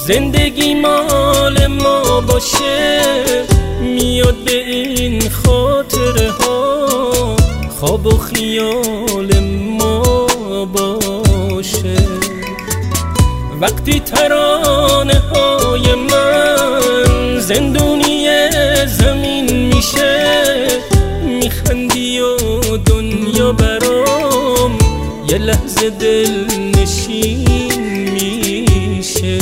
زندگی مال ما باشه، میاد به این خاطره ها خواب و خیال ما باشه. وقتی ترانه های من زندونی زمین میشه، میخندی و دنیا برام یه لحظه دل نشین میشه.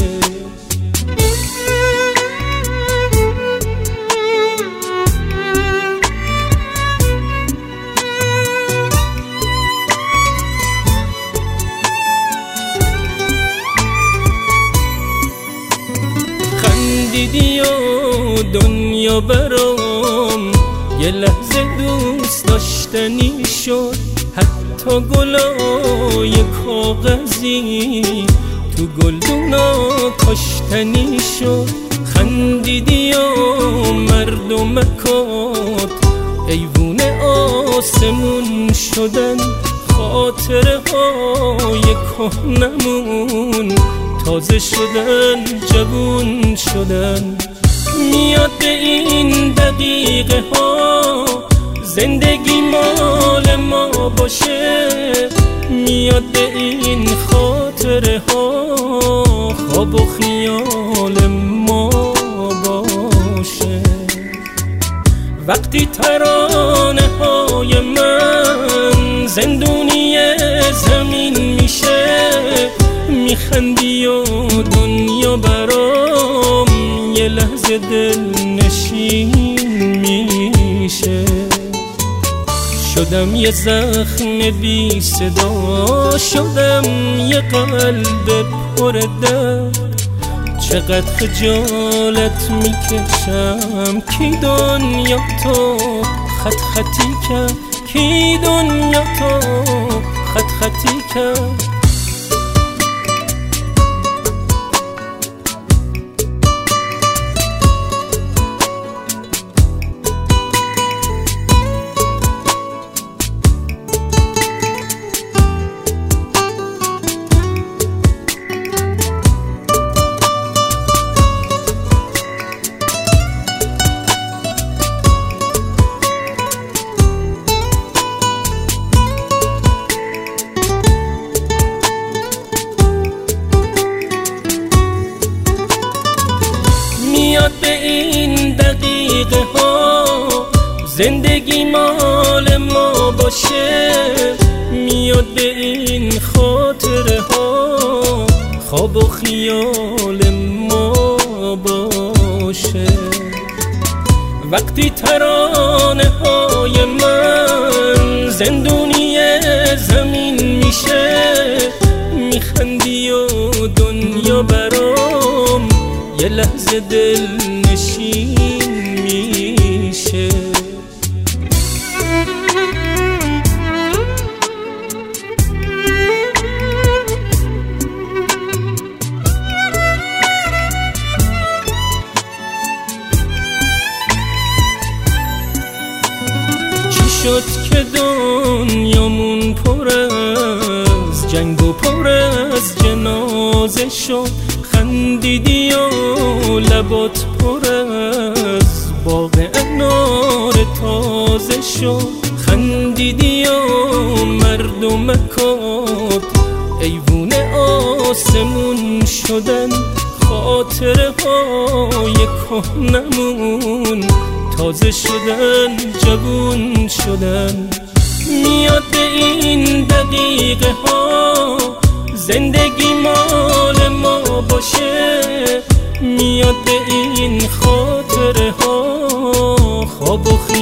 خندیدی و دنیا برام یه لحظه دوست داشتنی شد، حتی گلای کاغذی تو گلدونا کاشتنی شد. خندیدی و مردمکات ایوون آسمون شدن، خاطره های کهنمون تازه شدن، جوون شدن. میاد به این دقیقه ها زندگی مال ما باشه، میاد به این خاطره ها خواب و خیال ما باشه. وقتی ترانه های من زندونی زمین میشه، میخندی و دنیا برام یه لحظه دل نشین میشه. شدم یه زخم بی صدا، شدم یه قلب پر درد. چقدر خجالت میکشم، کی دنیا تو خط خطی کرد، کی دنیا تو خط خطی کرد. میاد به این دقیقه ها زندگی مال ما باشه، میاد به این خاطره ها خواب و خیال ما باشه. وقتی ترانه های من زندونی زمین میشه، میخندی و دنیا برام یه لحظه دل نشین میشه. چی شد که دنیامون پر از جنگ و پر از جنازه شد؟ خندیدی و لبات پر از باغ انار تازه شد. خندیدی و مردمکات ایوون آسمون شدن، خاطره های کهنمون تازه شدن، جوون شدن. میاد به این دقیقه ها زندگی مال ما باشه، میاد به این خاطره ها خواب و